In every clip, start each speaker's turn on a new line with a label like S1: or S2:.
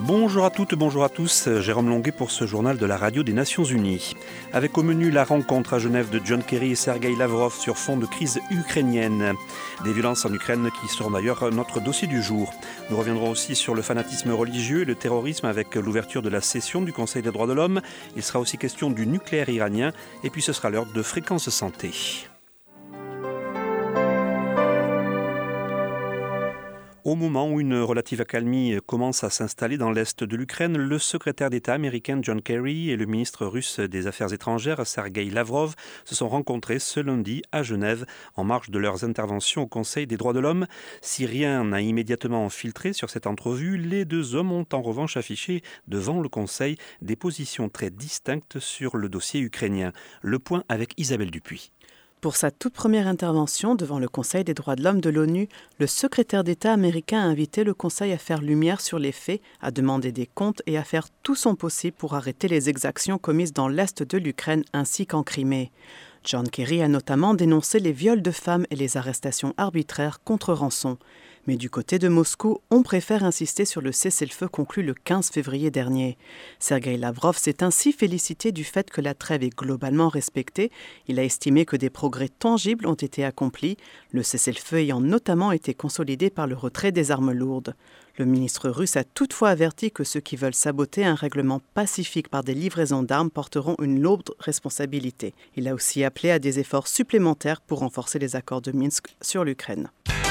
S1: Bonjour à toutes, bonjour à tous, Jérôme Longuet pour ce journal de la radio des Nations Unies. Avec au menu la rencontre à Genève de John Kerry et Sergueï Lavrov sur fond de crise ukrainienne. Des violences en Ukraine qui seront d'ailleurs notre dossier du jour. Nous reviendrons aussi sur le fanatisme religieux et le terrorisme avec l'ouverture de la session du Conseil des droits de l'homme. Il sera aussi question du nucléaire iranien et puis ce sera l'heure de Fréquence Santé. Au moment où une relative accalmie commence à s'installer dans l'est de l'Ukraine, le secrétaire d'État américain John Kerry et le ministre russe des Affaires étrangères Sergueï Lavrov se sont rencontrés ce lundi à Genève en marge de leurs interventions au Conseil des droits de l'homme. Si rien n'a immédiatement filtré sur cette entrevue, les deux hommes ont en revanche affiché devant le Conseil des positions très distinctes sur le dossier ukrainien. Le point avec Isabelle Dupuis.
S2: Pour sa toute première intervention devant le Conseil des droits de l'homme de l'ONU, le secrétaire d'État américain a invité le Conseil à faire lumière sur les faits, à demander des comptes et à faire tout son possible pour arrêter les exactions commises dans l'est de l'Ukraine ainsi qu'en Crimée. John Kerry a notamment dénoncé les viols de femmes et les arrestations arbitraires contre rançon. Mais du côté de Moscou, on préfère insister sur le cessez-le-feu conclu le 15 février dernier. Sergueï Lavrov s'est ainsi félicité du fait que la trêve est globalement respectée. Il a estimé que des progrès tangibles ont été accomplis, le cessez-le-feu ayant notamment été consolidé par le retrait des armes lourdes. Le ministre russe a toutefois averti que ceux qui veulent saboter un règlement pacifique par des livraisons d'armes porteront une lourde responsabilité. Il a aussi appelé à des efforts supplémentaires pour renforcer les accords de Minsk sur l'Ukraine.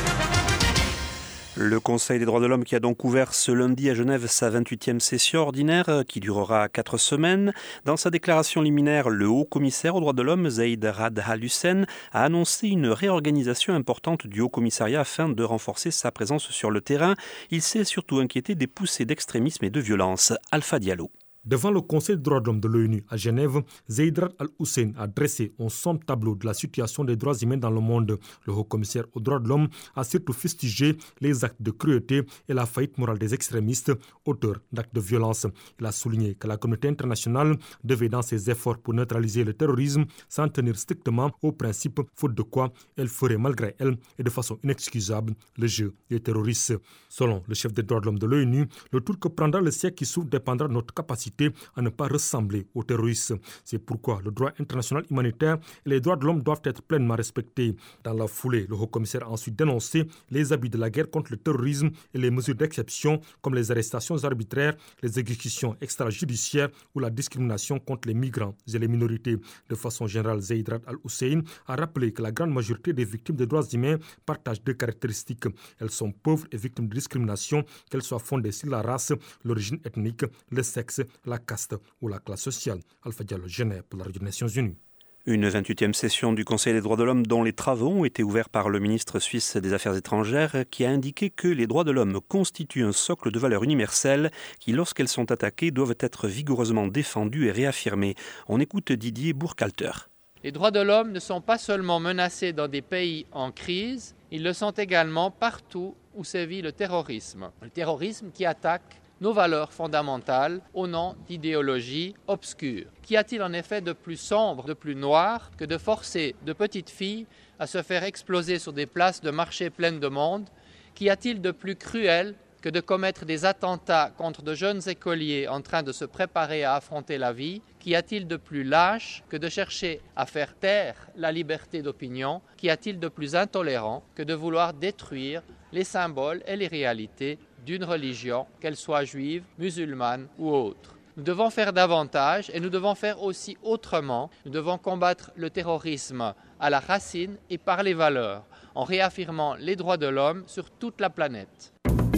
S1: Le Conseil des droits de l'homme qui a donc ouvert ce lundi à Genève sa 28e session ordinaire qui durera 4 semaines. Dans sa déclaration liminaire, le haut-commissaire aux droits de l'homme, Zeid Ra'ad Al-Hussein, a annoncé une réorganisation importante du haut-commissariat afin de renforcer sa présence sur le terrain. Il s'est surtout inquiété des poussées d'extrémisme et de violence. Alpha Diallo.
S3: Devant le Conseil des droits de l'homme de l'ONU à Genève, Zeid Ra'ad Al-Hussein a dressé un sombre tableau de la situation des droits humains dans le monde. Le haut-commissaire aux droits de l'homme a surtout fustigé les actes de cruauté et la faillite morale des extrémistes, auteurs d'actes de violence. Il a souligné que la communauté internationale devait, dans ses efforts pour neutraliser le terrorisme, s'en tenir strictement aux principes, faute de quoi elle ferait malgré elle et de façon inexcusable le jeu des terroristes. Selon le chef des droits de l'homme de l'ONU, le tour que prendra le siècle qui s'ouvre dépendra de notre capacité à ne pas ressembler aux terroristes. C'est pourquoi le droit international humanitaire et les droits de l'homme doivent être pleinement respectés. Dans la foulée, le haut-commissaire a ensuite dénoncé les abus de la guerre contre le terrorisme et les mesures d'exception comme les arrestations arbitraires, les exécutions extrajudiciaires ou la discrimination contre les migrants et les minorités. De façon générale, Zeid Ra'ad Al-Hussein a rappelé que la grande majorité des victimes des droits humains partagent deux caractéristiques. Elles sont pauvres et victimes de discrimination, qu'elles soient fondées sur la race, l'origine ethnique, le sexe, la caste ou la classe sociale. Alpha Diallo, Genève, pour la Radio des Nations Unies.
S1: Une 28e session du Conseil des droits de l'homme dont les travaux ont été ouverts par le ministre suisse des Affaires étrangères qui a indiqué que les droits de l'homme constituent un socle de valeurs universelles qui, lorsqu'elles sont attaquées, doivent être vigoureusement défendues et réaffirmées. On écoute Didier Burkhalter.
S4: Les droits de l'homme ne sont pas seulement menacés dans des pays en crise, ils le sont également partout où sévit le terrorisme. Le terrorisme qui attaque nos valeurs fondamentales au nom d'idéologies obscures. Qu'y a-t-il en effet de plus sombre, de plus noir que de forcer de petites filles à se faire exploser sur des places de marché pleines de monde? Qu'y a-t-il de plus cruel que de commettre des attentats contre de jeunes écoliers en train de se préparer à affronter la vie? Qu'y a-t-il de plus lâche que de chercher à faire taire la liberté d'opinion? Qu'y a-t-il de plus intolérant que de vouloir détruire les symboles et les réalités d'une religion, qu'elle soit juive, musulmane ou autre? Nous devons faire davantage et nous devons faire aussi autrement. Nous devons combattre le terrorisme à la racine et par les valeurs, en réaffirmant les droits de l'homme sur toute la planète.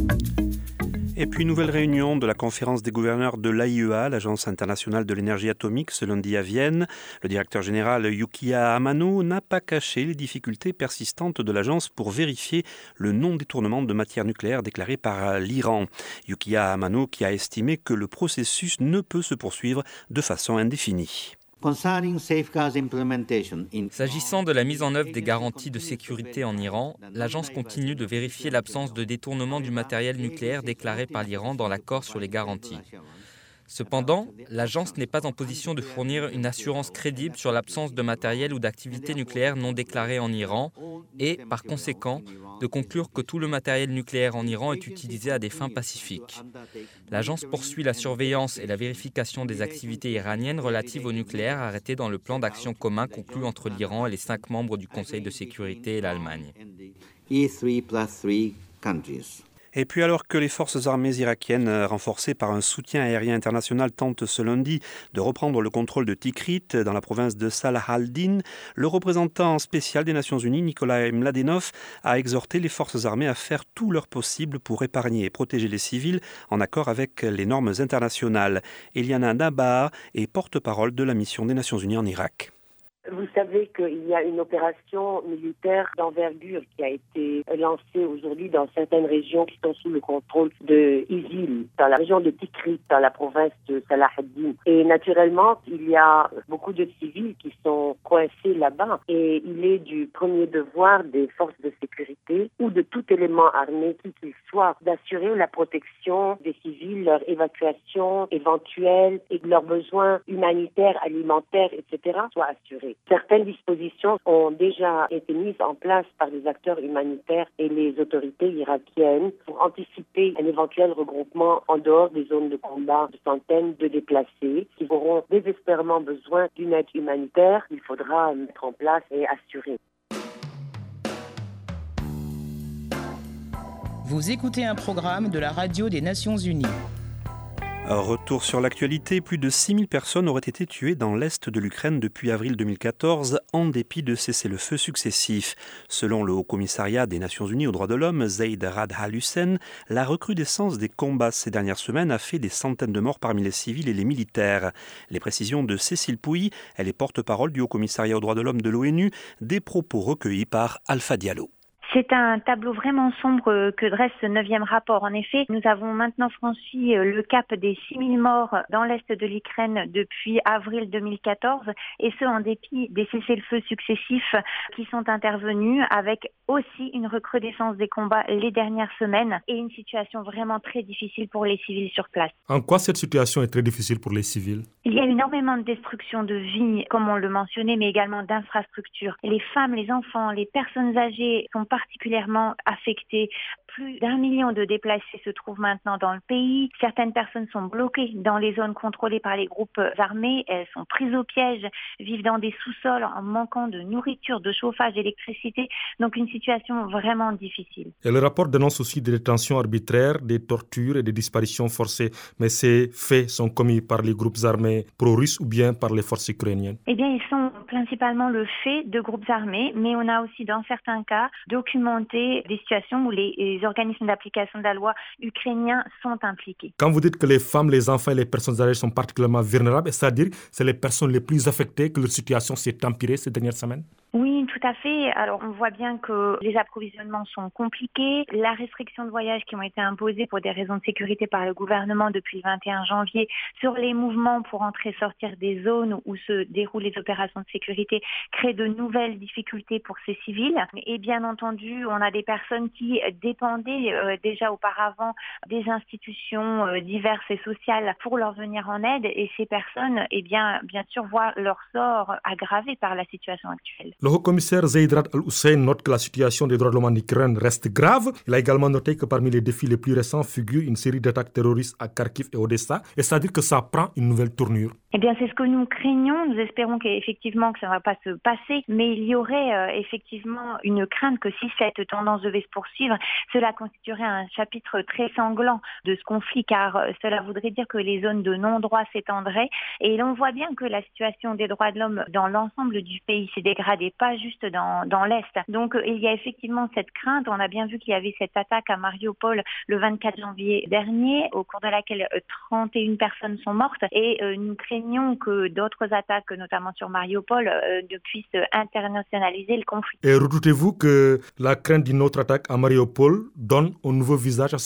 S1: Et puis, nouvelle réunion de la conférence des gouverneurs de l'AIEA, l'Agence internationale de l'énergie atomique, ce lundi à Vienne. Le directeur général Yukiya Amano n'a pas caché les difficultés persistantes de l'agence pour vérifier le non-détournement de matières nucléaires déclaré par l'Iran. Yukiya Amano qui a estimé que le processus ne peut se poursuivre de façon indéfinie.
S5: S'agissant de la mise en œuvre des garanties de sécurité en Iran, l'agence continue de vérifier l'absence de détournement du matériel nucléaire déclaré par l'Iran dans l'accord sur les garanties. Cependant, l'agence n'est pas en position de fournir une assurance crédible sur l'absence de matériel ou d'activité nucléaire non déclarée en Iran et, par conséquent, de conclure que tout le matériel nucléaire en Iran est utilisé à des fins pacifiques. L'agence poursuit la surveillance et la vérification des activités iraniennes relatives au nucléaire arrêtées dans le plan d'action commun conclu entre l'Iran et les 5 membres du Conseil de sécurité et l'Allemagne.
S1: Et puis alors que les forces armées irakiennes, renforcées par un soutien aérien international, tentent ce lundi de reprendre le contrôle de Tikrit dans la province de Salah al-Din, le représentant spécial des Nations Unies, Nikolai Mladenov, a exhorté les forces armées à faire tout leur possible pour épargner et protéger les civils en accord avec les normes internationales. Eliana Nabaa est porte-parole de la mission des Nations Unies en Irak.
S6: Vous savez qu'il y a une opération militaire d'envergure qui a été lancée aujourd'hui dans certaines régions qui sont sous le contrôle de ISIL, dans la région de Tikrit, dans la province de Salah ad-Din. Et naturellement, il y a beaucoup de civils qui sont coincés là-bas. Et il est du premier devoir des forces de sécurité ou de tout élément armé, qui qu'il soit, d'assurer la protection des civils, leur évacuation éventuelle et que leurs besoins humanitaires, alimentaires, etc. soient assurés. Certaines dispositions ont déjà été mises en place par les acteurs humanitaires et les autorités irakiennes pour anticiper un éventuel regroupement en dehors des zones de combat de centaines de déplacés qui auront désespérément besoin d'une aide humanitaire qu'il faudra mettre en place et assurer.
S7: Vous écoutez un programme de la Radio des Nations Unies.
S1: Retour sur l'actualité, plus de 6000 personnes auraient été tuées dans l'est de l'Ukraine depuis avril 2014 en dépit de cessez-le-feu successifs. Selon le Haut-Commissariat des Nations Unies aux droits de l'homme, Zeid Ra'ad al-Hussein, la recrudescence des combats ces dernières semaines a fait des centaines de morts parmi les civils et les militaires. Les précisions de Cécile Pouilly, elle est porte-parole du Haut-Commissariat aux droits de l'homme de l'ONU, des propos recueillis par Alpha Diallo.
S8: C'est un tableau vraiment sombre que dresse ce 9e rapport. En effet, nous avons maintenant franchi le cap des 6000 morts dans l'est de l'Ukraine depuis avril 2014, et ce en dépit des cessez-le-feu successifs qui sont intervenus, avec aussi une recrudescence des combats les dernières semaines et une situation vraiment très difficile pour les civils sur place.
S3: En quoi cette situation est très difficile pour les civils ?
S8: Il y a énormément de destruction de vies, comme on le mentionnait, mais également d'infrastructures. Les femmes, les enfants, les personnes âgées sont particulièrement affectées. Plus d'1 million de déplacés se trouvent maintenant dans le pays. Certaines personnes sont bloquées dans les zones contrôlées par les groupes armés. Elles sont prises au piège, vivent dans des sous-sols en manquant de nourriture, de chauffage, d'électricité. Donc une situation vraiment difficile.
S3: Et le rapport dénonce aussi des détentions arbitraires, des tortures et des disparitions forcées. Mais ces faits sont commis par les groupes armés pro-russes ou bien par les forces ukrainiennes ?
S8: Eh bien, ils sont principalement le fait de groupes armés, mais on a aussi dans certains cas documenté des situations où les organismes d'application de la loi ukrainiens sont impliqués.
S3: Quand vous dites que les femmes, les enfants et les personnes âgées sont particulièrement vulnérables, c'est-à-dire que c'est les personnes les plus affectées que leur situation s'est empirée ces dernières semaines ?
S8: Oui, tout à fait. Alors, on voit bien que les approvisionnements sont compliqués. La restriction de voyage qui ont été imposées pour des raisons de sécurité par le gouvernement depuis le 21 janvier sur les mouvements pour entrer et sortir des zones où se déroulent les opérations de sécurité crée de nouvelles difficultés pour ces civils. Et bien entendu, on a des personnes qui dépendaient déjà auparavant des institutions diverses et sociales pour leur venir en aide. Et ces personnes, bien sûr, voient leur sort aggravé par la situation actuelle.
S3: Le haut-commissaire Zeid Ra'ad al-Hussein note que la situation des droits de l'homme en Ukraine reste grave. Il a également noté que parmi les défis les plus récents figure une série d'attaques terroristes à Kharkiv et Odessa. Et c'est-à-dire que ça prend une nouvelle tournure.
S8: Eh bien, c'est ce que nous craignons. Nous espérons qu'effectivement que ça ne va pas se passer. Mais il y aurait effectivement une crainte que si cette tendance devait se poursuivre, cela constituerait un chapitre très sanglant de ce conflit, car cela voudrait dire que les zones de non-droit s'étendraient. Et l'on voit bien que la situation des droits de l'homme dans l'ensemble du pays s'est dégradée, pas juste dans l'Est. Donc, il y a effectivement cette crainte. On a bien vu qu'il y avait cette attaque à Mariupol le 24 janvier dernier, au cours de laquelle 31 personnes sont mortes. Et nous craignons que d'autres attaques, notamment sur Mariupol, ne puissent internationaliser le conflit.
S3: Et redoutez-vous que la crainte d'une autre attaque à Mariupol donne un nouveau visage à ce conflit ?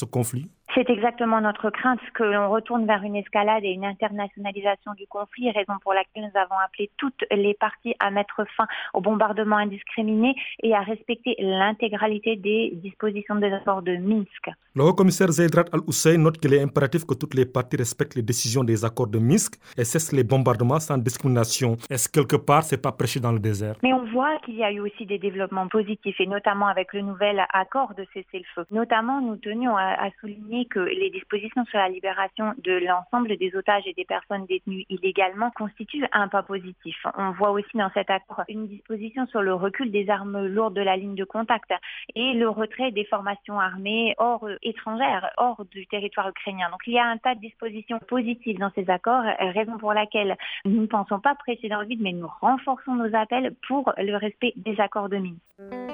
S8: C'est exactement notre crainte que l'on retourne vers une escalade et une internationalisation du conflit, raison pour laquelle nous avons appelé toutes les parties à mettre fin au bombardement indiscriminé et à respecter l'intégralité des dispositions des accords de Minsk.
S3: Le haut-commissaire Zeid Ra'ad Al-Hussein note qu'il est impératif que toutes les parties respectent les décisions des accords de Minsk et cessent les bombardements sans discrimination. Est-ce quelque part, c'est pas prêcher dans le désert?
S8: Mais on voit qu'il y a eu aussi des développements positifs et notamment avec le nouvel accord de cessez-le-feu. Notamment, nous tenions à souligner que les dispositions sur la libération de l'ensemble des otages et des personnes détenues illégalement constituent un pas positif. On voit aussi dans cet accord une disposition sur le recul des armes lourdes de la ligne de contact et le retrait des formations armées étrangères, hors du territoire ukrainien. Donc il y a un tas de dispositions positives dans ces accords, raison pour laquelle nous ne pensons pas prêcher dans le vide, mais nous renforçons nos appels pour le respect des accords de Minsk.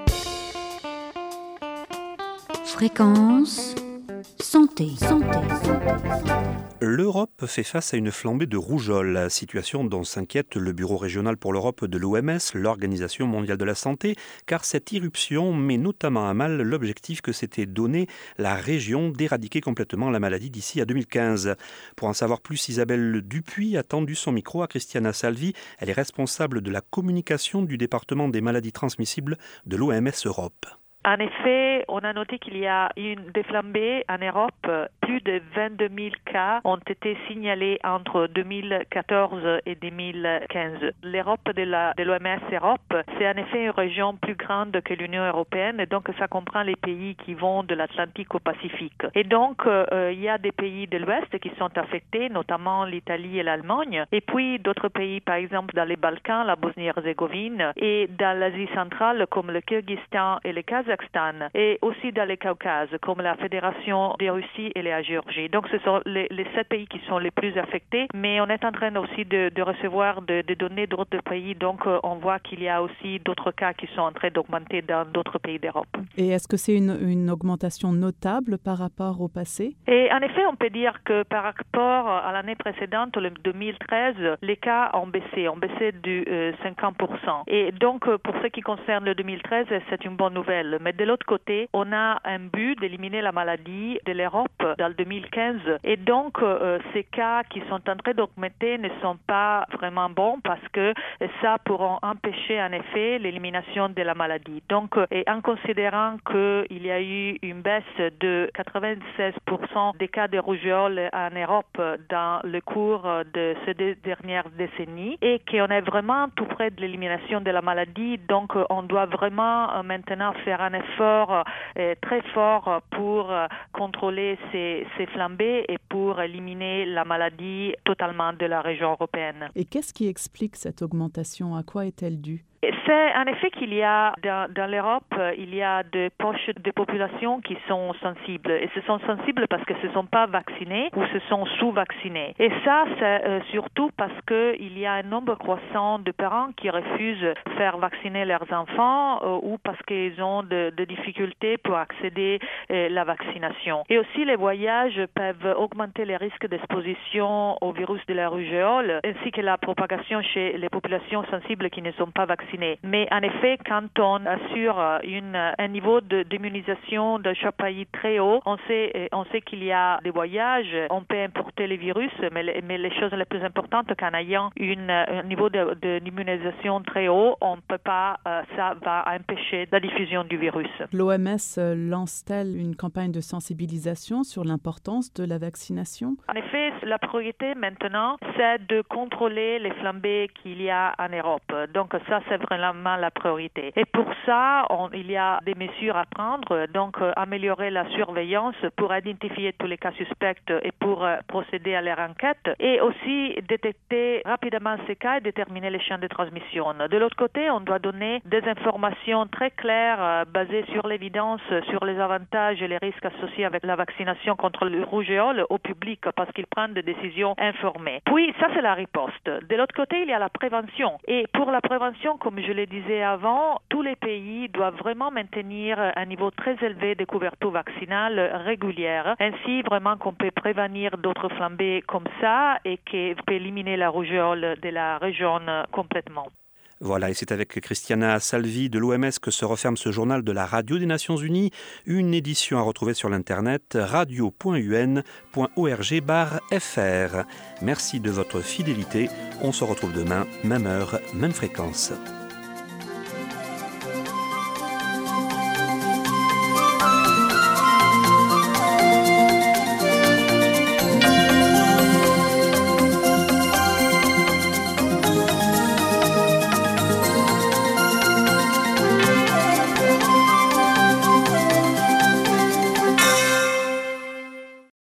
S9: Fréquence santé.
S1: L'Europe fait face à une flambée de rougeole, situation dont s'inquiète le Bureau régional pour l'Europe de l'OMS, l'Organisation mondiale de la santé, car cette irruption met notamment à mal l'objectif que s'était donné la région d'éradiquer complètement la maladie d'ici à 2015. Pour en savoir plus, Isabelle Dupuis a tendu son micro à Christiana Salvi. Elle est responsable de la communication du département des maladies transmissibles de l'OMS Europe.
S10: En effet, on a noté qu'il y a une déflambée en Europe. Plus de 22 000 cas ont été signalés entre 2014 et 2015. L'Europe de l'OMS Europe, c'est en effet une région plus grande que l'Union européenne, donc ça comprend les pays qui vont de l'Atlantique au Pacifique. Et donc, il y a des pays de l'Ouest qui sont affectés, notamment l'Italie et l'Allemagne, et puis d'autres pays, par exemple dans les Balkans, la Bosnie-Herzégovine, et dans l'Asie centrale, comme le Kyrgyzstan et le Kazakhstan, et aussi dans les Caucases, comme la Fédération de Russie et la Géorgie. Donc, ce sont les 7 pays qui sont les plus affectés, mais on est en train aussi de recevoir des données d'autres pays, donc on voit qu'il y a aussi d'autres cas qui sont en train d'augmenter dans d'autres pays d'Europe.
S2: Et est-ce que c'est une augmentation notable par rapport au passé?
S10: Et en effet, on peut dire que par rapport à l'année précédente, le 2013, les cas ont baissé de 50%. Et donc, pour ce qui concerne le 2013, c'est une bonne nouvelle. Mais de l'autre côté, on a un but d'éliminer la maladie de l'Europe dans le 2015. Et donc, ces cas qui sont en train d'augmenter ne sont pas vraiment bons parce que ça pourra empêcher en effet l'élimination de la maladie. Donc, et en considérant qu'il y a eu une baisse de 96% des cas de rougeole en Europe dans le cours de ces 2 dernières décennies et qu'on est vraiment tout près de l'élimination de la maladie, donc on doit vraiment maintenant faire un effort très fort pour contrôler ces flambées et pour éliminer la maladie totalement de la région européenne.
S2: Et qu'est-ce qui explique cette augmentation? À quoi est-elle due?
S10: C'est en effet qu'il y a dans l'Europe, il y a des poches de population qui sont sensibles. Et ce sont sensibles parce que ce ne sont pas vaccinés ou ce sont sous-vaccinés. Et ça, c'est surtout parce qu'il y a un nombre croissant de parents qui refusent de faire vacciner leurs enfants ou parce qu'ils ont de difficultés pour accéder à la vaccination. Et aussi, les voyages peuvent augmenter les risques d'exposition au virus de la rougeole ainsi que la propagation chez les populations sensibles qui ne sont pas vaccinées. Mais en effet, quand on assure un niveau d'immunisation de chaque pays très haut, on sait qu'il y a des voyages, on peut importer les virus, mais les choses les plus importantes, qu'en ayant un niveau d'immunisation très haut, on ne peut pas, ça va empêcher la diffusion du virus.
S2: L'OMS lance-t-elle une campagne de sensibilisation sur l'importance de la vaccination?
S10: En effet, la priorité maintenant, c'est de contrôler les flambées qu'il y a en Europe. Donc ça, c'est vraiment la priorité. Et pour ça, il y a des mesures à prendre, donc améliorer la surveillance pour identifier tous les cas suspects et pour procéder à leur enquête, et aussi détecter rapidement ces cas et déterminer les champs de transmission. De l'autre côté, on doit donner des informations très claires basées sur l'évidence, sur les avantages et les risques associés avec la vaccination contre le rougeole au public parce qu'ils prennent des décisions informées. Puis, ça, c'est la riposte. De l'autre côté, il y a la prévention. Et pour la prévention, comme je le disais avant, tous les pays doivent vraiment maintenir un niveau très élevé de couverture vaccinale régulière. Ainsi, vraiment qu'on peut prévenir d'autres flambées comme ça et qu'on peut éliminer la rougeole de la région complètement.
S1: Voilà, et c'est avec Christiana Salvi de l'OMS que se referme ce journal de la Radio des Nations Unies, une édition à retrouver sur l'internet radio.un.org/fr. Merci de votre fidélité, on se retrouve demain, même heure, même fréquence.